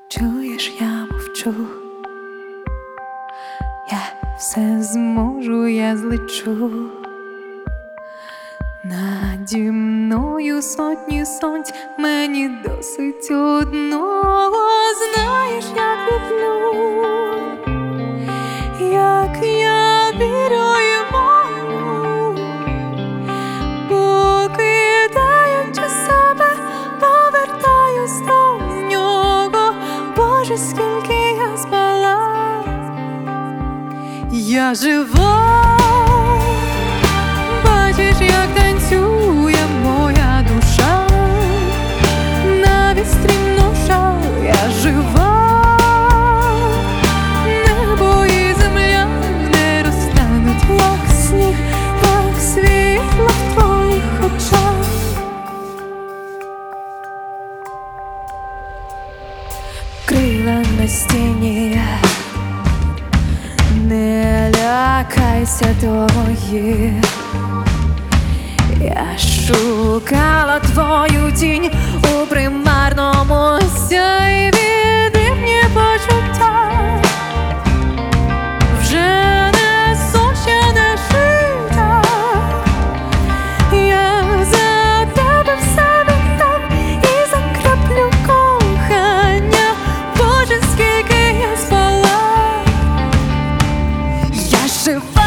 Чуєш, я мовчу, я все зможу, я злечу. Наді мною сотні сонць, мені досить одного. Знаєш, як люблю, як я вірю і молю, покидаючи себе, повертаюсь до нього. Боже, скільки я спала, я жива. Бачиш, як танцює моя душа, навіть стрімно шал, я жива. Небо і земля не розтануть, як сніг, як світло в твоїх очах. Крила на стіні, не лякайся того їх. Я шукала твою тінь у примарному сяйві, дивні почуття вже не сущене життя. Я за тебе все віддам і за краплю кохання. Боже, скільки я спала, я жива.